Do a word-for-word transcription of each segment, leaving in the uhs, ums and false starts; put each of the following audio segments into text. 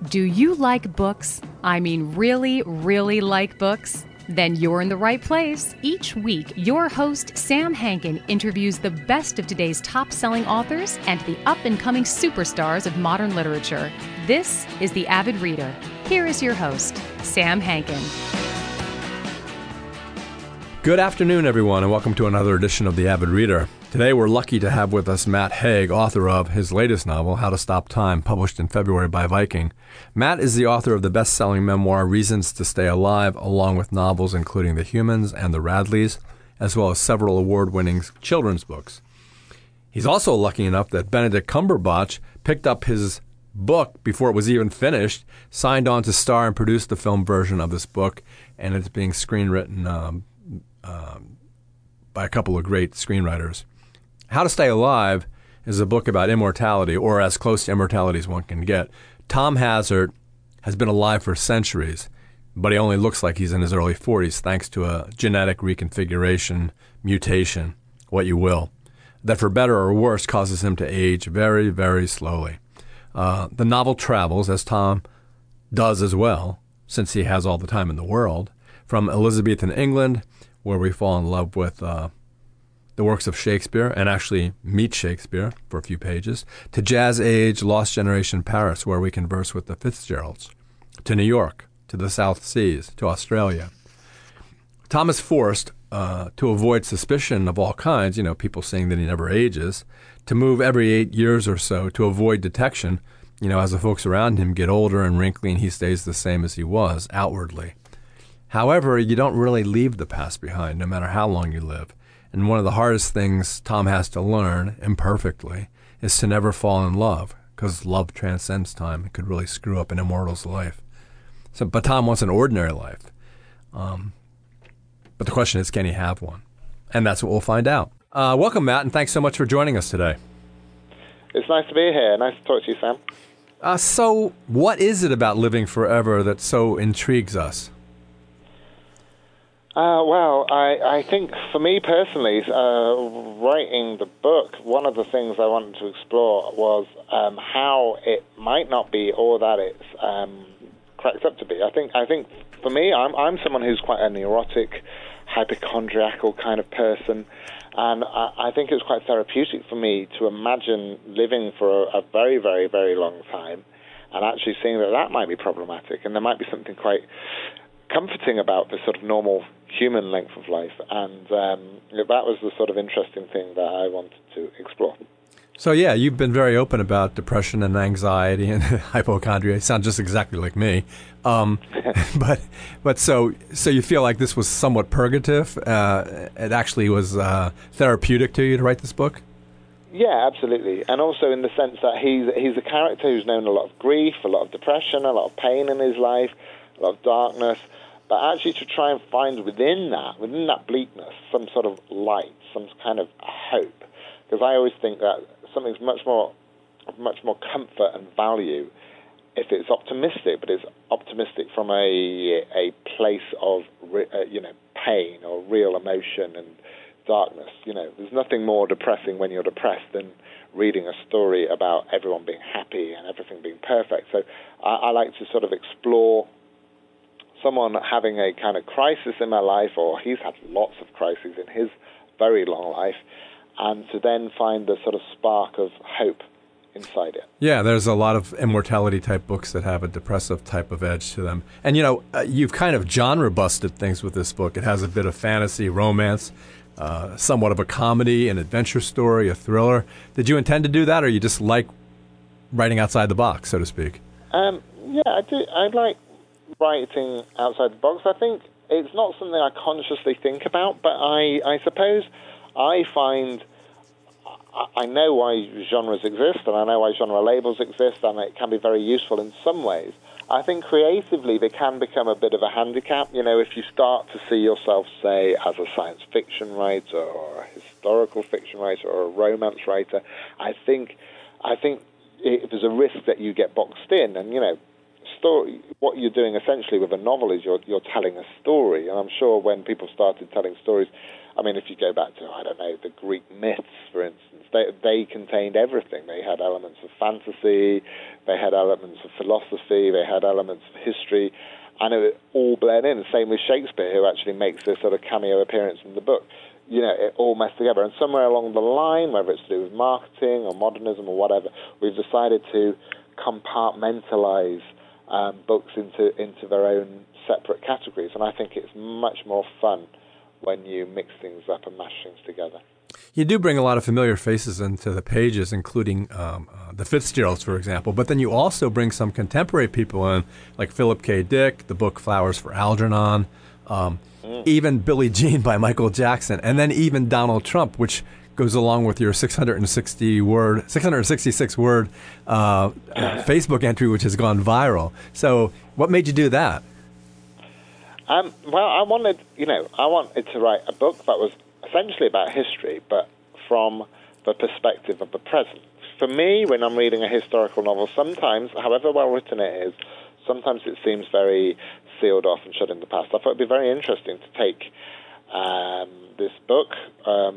Do you like books? I mean, really, really like books? Then you're in the right place. Each week, your host, Sam Hankin, interviews the best of today's top-selling authors and the up-and-coming superstars of modern literature. This is The Avid Reader. Here is your host, Sam Hankin. Good afternoon, everyone, and welcome to another edition of The Avid Reader. Today, we're lucky to have with us Matt Haig, author of his latest novel, How to Stop Time, published in February by Viking. Matt is the author of the best-selling memoir, Reasons to Stay Alive, along with novels including The Humans and The Radleys, as well as several award-winning children's books. He's also lucky enough that Benedict Cumberbatch picked up his book before it was even finished, signed on to star and produce the film version of this book, and it's being screenwritten um, um, by a couple of great screenwriters. How to Stay Alive is a book about immortality, or as close to immortality as one can get. Tom Hazard has been alive for centuries, but he only looks like he's in his early forties thanks to a genetic reconfiguration, mutation, what you will, that for better or worse causes him to age very, very slowly. Uh, the novel travels, as Tom does as well, since he has all the time in the world, from Elizabethan England, where we fall in love with uh, the works of Shakespeare and actually meet Shakespeare for a few pages, to Jazz Age, Lost Generation Paris, where we converse with the Fitzgeralds, to New York, to the South Seas, to Australia. Tom is forced uh, to avoid suspicion of all kinds, you know, people saying that he never ages, to move every eight years or so to avoid detection, you know, as the folks around him get older and wrinkly and he stays the same as he was outwardly. However, you don't really leave the past behind, no matter how long you live. And one of the hardest things Tom has to learn, imperfectly, is to never fall in love, because love transcends time. It could really screw up an immortal's life. So, but Tom wants an ordinary life. Um, but the question is, can he have one? And that's what we'll find out. Uh, welcome, Matt, and thanks so much for joining us today. It's nice to be here. Nice to talk to you, Sam. Uh, so what is it about living forever that so intrigues us? Uh, well, I, I think for me personally, uh, writing the book, one of the things I wanted to explore was um, how it might not be all that it's um, cracked up to be. I think I think for me, I'm I'm someone who's quite a neurotic, hypochondriacal kind of person, and I, I think it's quite therapeutic for me to imagine living for a, a very, very, very long time, and actually seeing that that might be problematic, and there might be something quite comforting about the sort of normal human length of life, and um, that was the sort of interesting thing that I wanted to explore. So yeah, you've been very open about depression and anxiety and hypochondria. You sound just exactly like me. Um, but but so so you feel like this was somewhat purgative? Uh, it actually was uh, therapeutic to you to write this book? Yeah, absolutely. And also in the sense that he's he's a character who's known a lot of grief, a lot of depression, a lot of pain in his life, a lot of darkness. But actually to try and find within that, within that bleakness, some sort of light, some kind of hope. Because I always think that something's much more, much more comfort and value if it's optimistic, but it's optimistic from a a place of uh, you know pain or real emotion and darkness. You know, there's nothing more depressing when you're depressed than reading a story about everyone being happy and everything being perfect. So I, I like to sort of explore someone having a kind of crisis in their life, or he's had lots of crises in his very long life, and to then find the sort of spark of hope inside it. Yeah, there's a lot of immortality type books that have a depressive type of edge to them. And you know, uh, you've kind of genre busted things with this book. It has a bit of fantasy, romance, uh, somewhat of a comedy, an adventure story, a thriller. Did you intend to do that, or you just like writing outside the box, so to speak? Um, yeah, I do. I like writing outside the box. I think it's not something I consciously think about, but I, I suppose I find I know why genres exist, and I know why genre labels exist, and it can be very useful in some ways. I think creatively they can become a bit of a handicap. You know, if you start to see yourself, say, as a science fiction writer or a historical fiction writer or a romance writer, I think I think it, there's a risk that you get boxed in, and, you know, story, what you're doing essentially with a novel is you're you're telling a story. And I'm sure when people started telling stories, I mean, if you go back to, I don't know, the Greek myths, for instance, they, they contained everything. They had elements of fantasy, they had elements of philosophy, they had elements of history, and it all blend in. The same with Shakespeare, who actually makes this sort of cameo appearance in the book. You know, it all meshed together. And somewhere along the line, whether it's to do with marketing or modernism or whatever, we've decided to compartmentalize um, books into, into their own separate categories. And I think it's much more fun when you mix things up and mash things together. You do bring a lot of familiar faces into the pages, including um, uh, the Fitzgeralds, for example. But then you also bring some contemporary people in, like Philip K. Dick, the book Flowers for Algernon, um, mm. even Billie Jean by Michael Jackson, and then even Donald Trump, which goes along with your six hundred sixty word, six hundred sixty-six word uh, Facebook entry, which has gone viral. So, what made you do that? Um, well, I wanted, you know, I wanted to write a book that was essentially about history, but from the perspective of the present. For me, when I'm reading a historical novel, sometimes, however well written it is, sometimes it seems very sealed off and shut in the past. I thought it'd be very interesting to take um, this book um,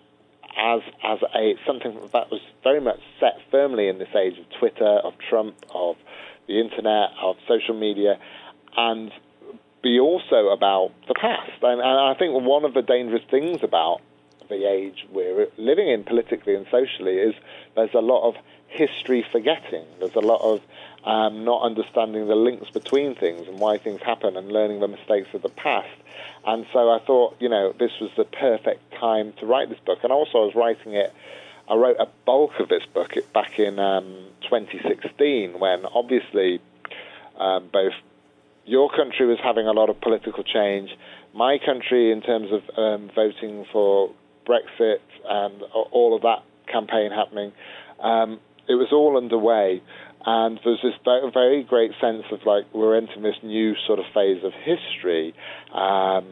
as as a something that was very much set firmly in this age of Twitter, of Trump, of the internet, of social media, and be also about the past. And, and I think one of the dangerous things about the age we're living in politically and socially is there's a lot of history forgetting. There's a lot of um, not understanding the links between things and why things happen and learning the mistakes of the past. And so I thought, you know, this was the perfect time to write this book. And also I was writing it, I wrote a bulk of this book back in um, twenty sixteen when obviously um, both your country was having a lot of political change. My country, in terms of um, voting for Brexit and all of that campaign happening, um, it was all underway. And there's this very great sense of, like, we're entering this new sort of phase of history, um,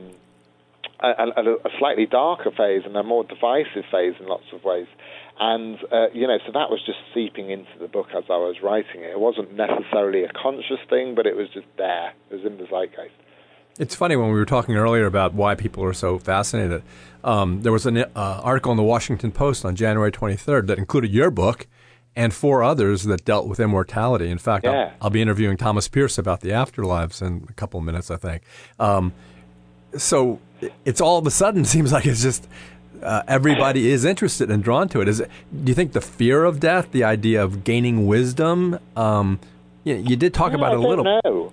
a, a, a slightly darker phase and a more divisive phase in lots of ways. And, uh, you know, so that was just seeping into the book as I was writing it. It wasn't necessarily a conscious thing, but it was just there. It was in the zeitgeist. It's funny, when we were talking earlier about why people are so fascinated, um, there was an uh, article in the Washington Post on January twenty-third that included your book and four others that dealt with immortality. In fact, yeah. I'll, I'll be interviewing Thomas Pierce about the afterlives in a couple of minutes, I think. Um, so it's all of a sudden seems like it's just... Uh, everybody is interested and drawn to it. Is it. Do you think the fear of death, the idea of gaining wisdom, um, you, you did talk no, about it a little. No,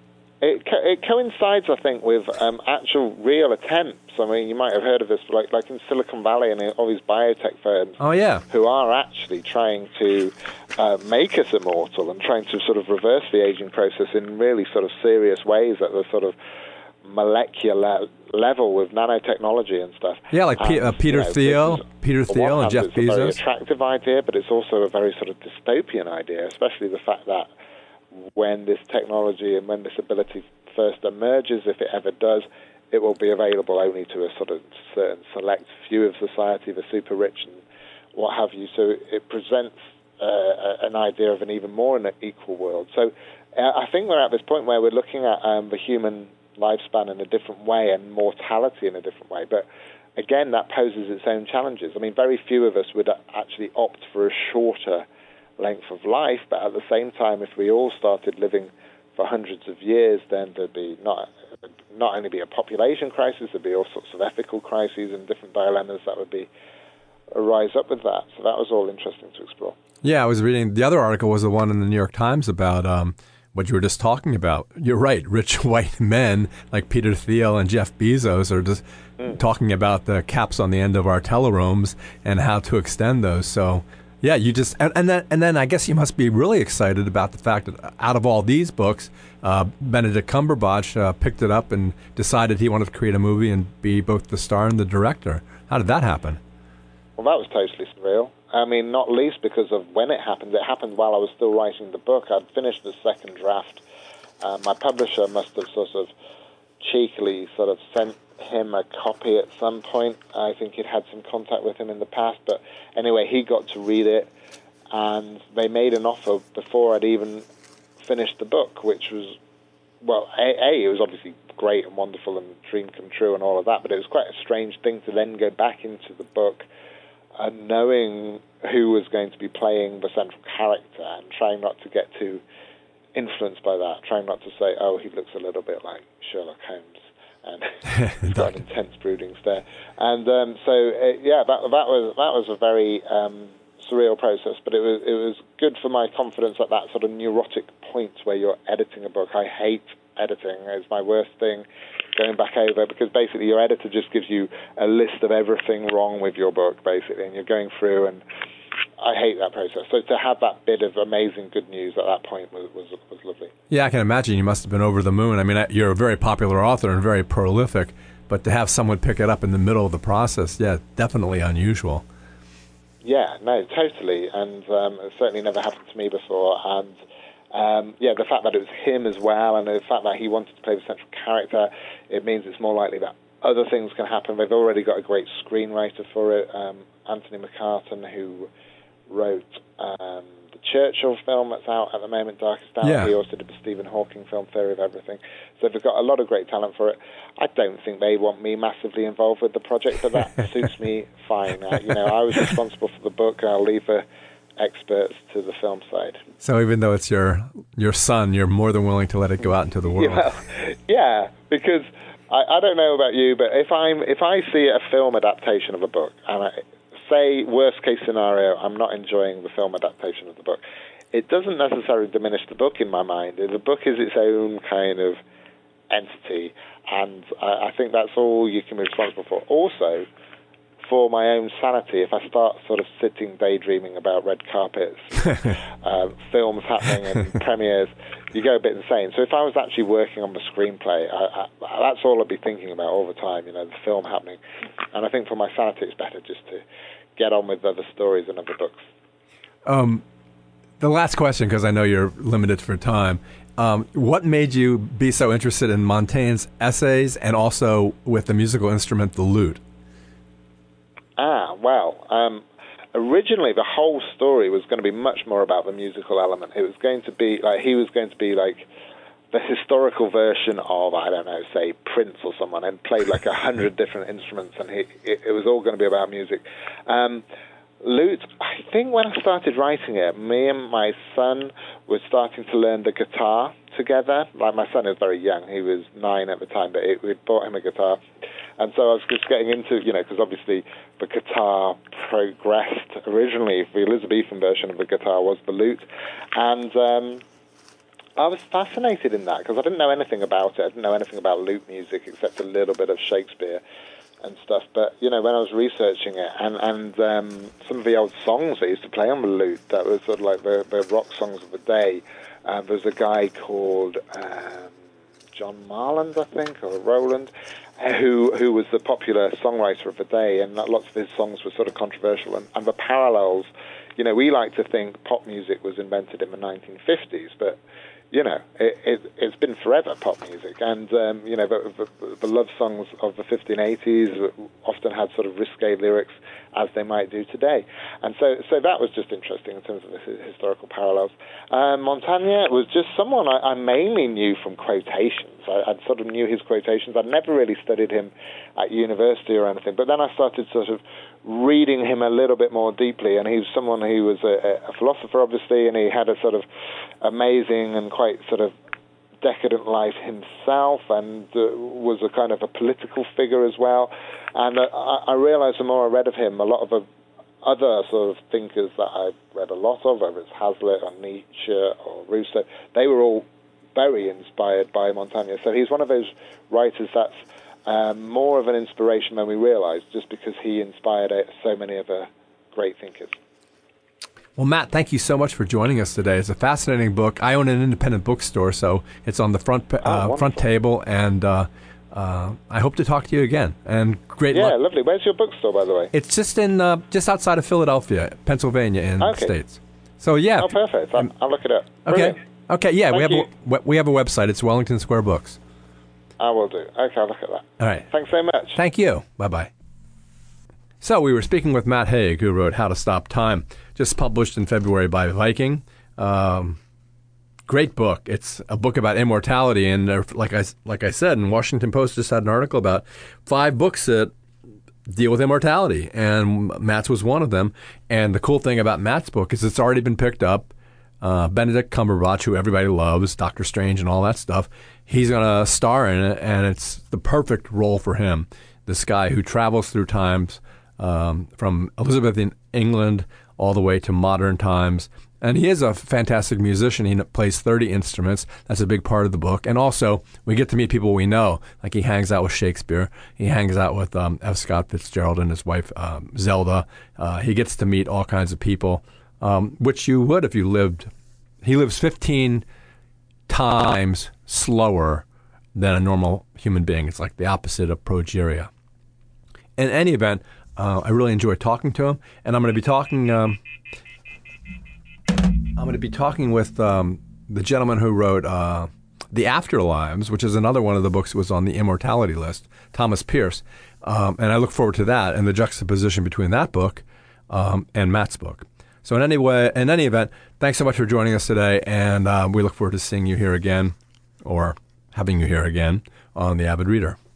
it co- it coincides, I think, with um, actual real attempts. I mean, you might have heard of this, like like in Silicon Valley and in all these biotech firms. Oh yeah, who are actually trying to uh, make us immortal and trying to sort of reverse the aging process in really sort of serious ways at the sort of molecular level with nanotechnology and stuff. Yeah, like P- uh, Peter you know, Thiel, Peter Thiel and Jeff Bezos. It's a very attractive idea, but it's also a very sort of dystopian idea, especially the fact that when this technology and when this ability first emerges, if it ever does, it will be available only to a sort of certain select few of society, the super rich and what have you. So it presents uh, an idea of an even more equal world. So uh, I think we're at this point where we're looking at um, the human lifespan in a different way and mortality in a different way. But again, that poses its own challenges. I mean, very few of us would actually opt for a shorter length of life, but at the same time, if we all started living for hundreds of years, then there'd be not not only be a population crisis, there'd be all sorts of ethical crises and different dilemmas that would be arise up with that. So that was all interesting to explore. Yeah, I was reading, the other article was the one in the New York Times about um, what you were just talking about. You're right. Rich white men like Peter Thiel and Jeff Bezos are just mm. talking about the caps on the end of our teleroams and how to extend those. So, yeah, you just and, and then and then I guess you must be really excited about the fact that out of all these books, uh, Benedict Cumberbatch uh, picked it up and decided he wanted to create a movie and be both the star and the director. How did that happen? Well, that was totally surreal. I mean, not least because of when it happened. It happened while I was still writing the book. I'd finished the second draft. Uh, my publisher must have sort of cheekily sort of sent him a copy at some point. I think he'd had some contact with him in the past. But anyway, he got to read it, and they made an offer before I'd even finish the book, which was, well, A, a, it was obviously great and wonderful and a dream come true and all of that, but it was quite a strange thing to then go back into the book and knowing who was going to be playing the central character and trying not to get too influenced by that, trying not to say, oh, he looks a little bit like Sherlock Holmes and he's got an intense brooding stare. And um, so, uh, yeah, that that was that was a very um, surreal process, but it was it was good for my confidence at that sort of neurotic point where you're editing a book. I hate editing. It's my worst thing, going back over, because basically your editor just gives you a list of everything wrong with your book, basically, and you're going through, and I hate that process. So to have that bit of amazing good news at that point was, was, was lovely. Yeah, I can imagine you must have been over the moon. I mean, you're a very popular author and very prolific, but to have someone pick it up in the middle of the process, yeah, definitely unusual. Yeah, no, totally, and um, it certainly never happened to me before, and Um, yeah, the fact that it was him as well, and the fact that he wanted to play the central character, it means it's more likely that other things can happen. They've already got a great screenwriter for it, um, Anthony McCartan, who wrote um, the Churchill film that's out at the moment, Darkest Hour. Yeah. He also did the Stephen Hawking film, Theory of Everything. So they've got a lot of great talent for it. I don't think they want me massively involved with the project, but that suits me fine. Uh, you know, I was responsible for the book, and I'll leave the experts to the film side. So even though it's your your son, you're more than willing to let it go out into the world. Yeah, yeah, because I, I don't know about you, but if I'm if I see a film adaptation of a book, and I say worst case scenario, I'm not enjoying the film adaptation of the book, it doesn't necessarily diminish the book in my mind. The book is its own kind of entity, and I, I think that's all you can be responsible for. Also, for my own sanity, if I start sort of sitting daydreaming about red carpets, uh, films happening and premieres, you go a bit insane. So if I was actually working on the screenplay, I, I, that's all I'd be thinking about all the time, you know, the film happening. And I think for my sanity, it's better just to get on with other stories and other books. Um, the last question, because I know you're limited for time. Um, what made you be so interested in Montaigne's essays and also with the musical instrument, the lute? Ah, well, um, originally the whole story was going to be much more about the musical element. It was going to be, like, he was going to be like the historical version of, I don't know, say, Prince or someone, and played like a hundred different instruments, and he, it, it was all going to be about music. Um, lute, I think when I started writing it, me and my son were starting to learn the guitar together. Like, my son is very young. He was nine at the time, but it, we'd bought him a guitar. And so I was just getting into, you know, because obviously the guitar progressed. Originally, the Elizabethan version of the guitar was the lute. And um, I was fascinated in that because I didn't know anything about it. I didn't know anything about lute music except a little bit of Shakespeare and stuff. But, you know, when I was researching it, and, and um, some of the old songs they used to play on the lute, that was sort of like the, the rock songs of the day, uh, there's a guy called um, John Marland, I think, or Roland, who who was the popular songwriter of the day, and lots of his songs were sort of controversial. And, and the parallels, you know, we like to think pop music was invented in the nineteen fifties, but, you know, it, it, it's been forever, pop music. And, um, you know, the, the, the love songs of the fifteen eighties often had sort of risque lyrics, as they might do today. And so so that was just interesting in terms of the historical parallels. Um, Montaigne was just someone I, I mainly knew from quotations. I, I sort of knew his quotations. I'd never really studied him at university or anything. But then I started sort of reading him a little bit more deeply, and he was someone who was a, a philosopher, obviously, and he had a sort of amazing and quite sort of decadent life himself, and uh, was a kind of a political figure as well. And uh, I, I realized the more I read of him, a lot of the other sort of thinkers that I've read a lot of, whether it's Hazlitt or Nietzsche or Rousseau, they were all very inspired by Montaigne. So he's one of those writers that's um, more of an inspiration than we realize, just because he inspired so many other great thinkers. Well, Matt, thank you so much for joining us today. It's a fascinating book. I own an independent bookstore, so it's on the front uh, oh, front table, and uh, uh, I hope to talk to you again. And great yeah, luck. lovely. Where's your bookstore, by the way? It's just in uh, just outside of Philadelphia, Pennsylvania, in okay. the States. So yeah. Oh, perfect. I'll, I'll look it up. Okay. Brilliant. Okay. Yeah, Thank we have you. a, we have a website. It's Wellington Square Books. I will do. Okay, I'll look at that. All right. Thanks so much. Thank you. Bye bye. So we were speaking with Matt Haig, who wrote How to Stop Time, just published in February by Viking. Um, great book. It's a book about immortality, and there- like I like I said, and Washington Post just had an article about five books that deal with immortality, and Matt's was one of them. And the cool thing about Matt's book is it's already been picked up. Uh, Benedict Cumberbatch, who everybody loves, Doctor Strange and all that stuff, he's going to star in it, and it's the perfect role for him. This guy who travels through times um, from Elizabethan England all the way to modern times. And he is a fantastic musician. He plays thirty instruments. That's a big part of the book. And also, we get to meet people we know. Like he hangs out with Shakespeare. He hangs out with um, F. Scott Fitzgerald and his wife, um, Zelda. Uh, he gets to meet all kinds of people, um, which you would if you lived. He lives fifteen times slower than a normal human being. It's like the opposite of progeria. In any event, uh, I really enjoyed talking to him. And I'm going to be talking... Um, I'm going to be talking with um, the gentleman who wrote uh, The Afterlives, which is another one of the books that was on the immortality list, Thomas Pierce. Um, and I look forward to that and the juxtaposition between that book um, and Matt's book. So in any way, in any event, thanks so much for joining us today, and uh, we look forward to seeing you here again, or having you here again, on The Avid Reader.